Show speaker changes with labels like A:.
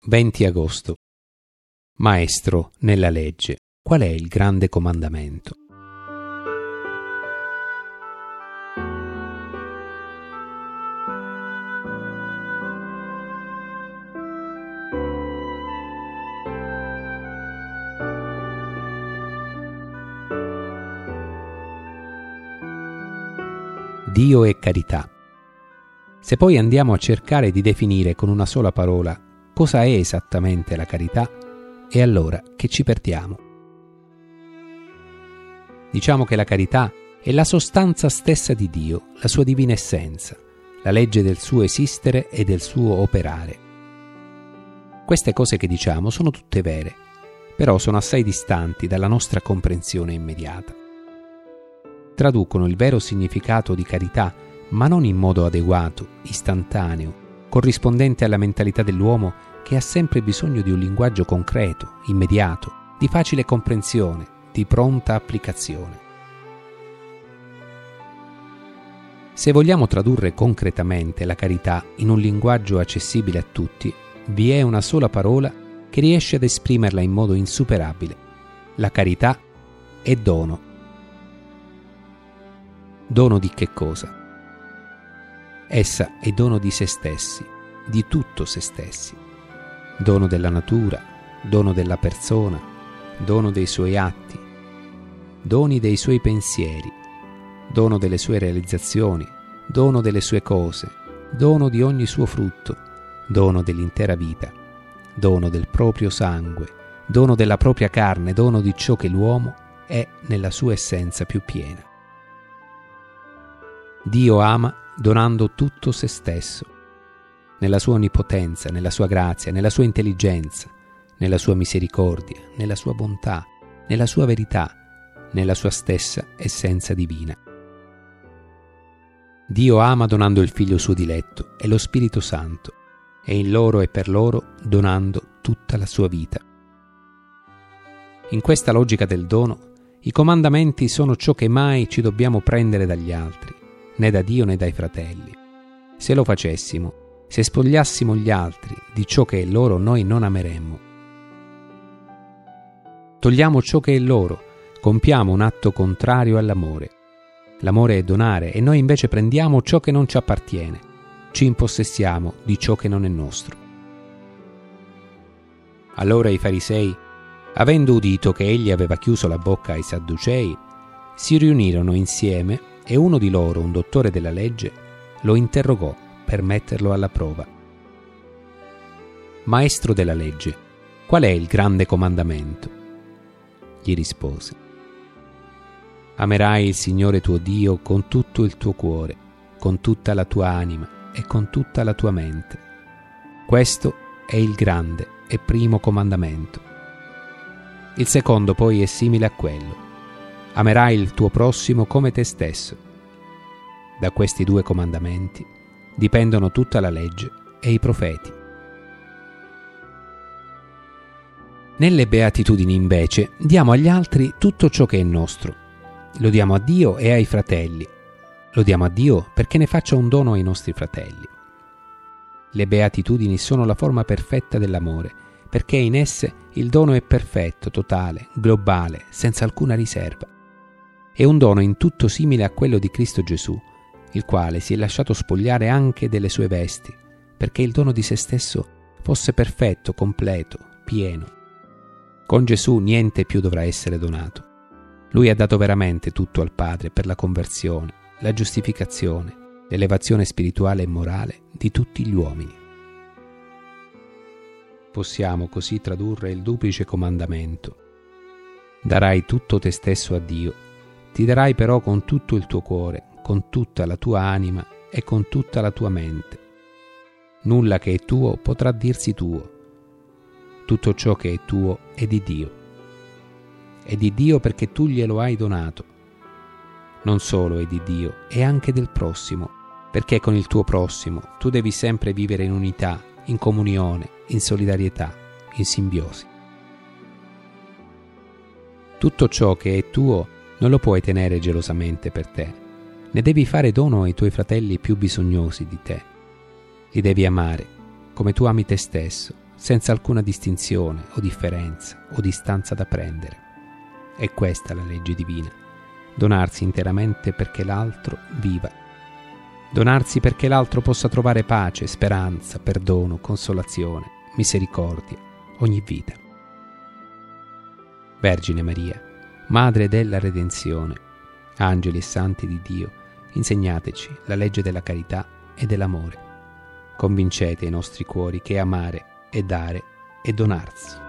A: 20 agosto. Maestro, nella legge, qual è il grande comandamento? Dio è carità. Se poi andiamo a cercare di definire con una sola parola cosa è esattamente la carità, è allora che ci perdiamo. Diciamo che la carità è la sostanza stessa di Dio, la sua divina essenza, la legge del suo esistere e del suo operare. Queste cose che diciamo sono tutte vere, però sono assai distanti dalla nostra comprensione immediata. Traducono il vero significato di carità, ma non in modo adeguato, istantaneo, corrispondente alla mentalità dell'uomo che ha sempre bisogno di un linguaggio concreto, immediato, di facile comprensione, di pronta applicazione. Se vogliamo tradurre concretamente la carità in un linguaggio accessibile a tutti, vi è una sola parola che riesce ad esprimerla in modo insuperabile. La carità è dono. Dono di che cosa? Essa è dono di se stessi, di tutto se stessi. Dono della natura, dono della persona, dono dei suoi atti, doni dei suoi pensieri, dono delle sue realizzazioni, dono delle sue cose, dono di ogni suo frutto, dono dell'intera vita, dono del proprio sangue, dono della propria carne, dono di ciò che l'uomo è nella sua essenza più piena. Dio ama donando tutto se stesso, nella sua onnipotenza, nella sua grazia, nella sua intelligenza, nella sua misericordia, nella sua bontà, nella sua verità, nella sua stessa essenza divina. Dio ama donando il Figlio suo diletto e lo Spirito Santo, e in loro e per loro donando tutta la sua vita. In questa logica del dono, i comandamenti sono ciò che mai ci dobbiamo prendere dagli altri, né da Dio né dai fratelli. Se lo facessimo, se spogliassimo gli altri di ciò che è loro, noi non ameremmo. Togliamo ciò che è loro, compiamo un atto contrario all'amore. L'amore è donare e noi invece prendiamo ciò che non ci appartiene, ci impossessiamo di ciò che non è nostro. Allora i farisei, avendo udito che egli aveva chiuso la bocca ai sadducei, si riunirono insieme e uno di loro, un dottore della legge, lo interrogò per metterlo alla prova. Maestro della legge, qual è il grande comandamento? Gli rispose: amerai il Signore tuo Dio con tutto il tuo cuore, con tutta la tua anima e con tutta la tua mente. Questo è il grande e primo comandamento. Il secondo poi è simile a quello: amerai il tuo prossimo come te stesso. Da questi due comandamenti dipendono tutta la legge e i profeti. Nelle beatitudini, invece, diamo agli altri tutto ciò che è nostro. Lo diamo a Dio e ai fratelli. Lo diamo a Dio perché ne faccia un dono ai nostri fratelli. Le beatitudini sono la forma perfetta dell'amore, perché in esse il dono è perfetto, totale, globale, senza alcuna riserva. È un dono in tutto simile a quello di Cristo Gesù, il quale si è lasciato spogliare anche delle sue vesti, perché il dono di se stesso fosse perfetto, completo, pieno. Con Gesù niente più dovrà essere donato. Lui ha dato veramente tutto al Padre per la conversione, la giustificazione, l'elevazione spirituale e morale di tutti gli uomini. Possiamo così tradurre il duplice comandamento: darai tutto te stesso a Dio, ti darai però con tutto il tuo cuore, con tutta la tua anima e con tutta la tua mente. Nulla che è tuo potrà dirsi tuo. Tutto ciò che è tuo è di Dio. È di Dio perché tu glielo hai donato. Non solo è di Dio, è anche del prossimo, perché con il tuo prossimo tu devi sempre vivere in unità, in comunione, in solidarietà, in simbiosi. Tutto ciò che è tuo non lo puoi tenere gelosamente per te, ne devi fare dono ai tuoi fratelli più bisognosi di te. Li devi amare come tu ami te stesso, senza alcuna distinzione o differenza o distanza da prendere. È questa la legge divina: donarsi interamente perché l'altro viva, donarsi perché l'altro possa trovare pace, speranza, perdono, consolazione, misericordia, ogni vita. Vergine Maria, Madre della Redenzione, angeli e santi di Dio, insegnateci la legge della carità e dell'amore. Convincete i nostri cuori che amare è dare e donarsi.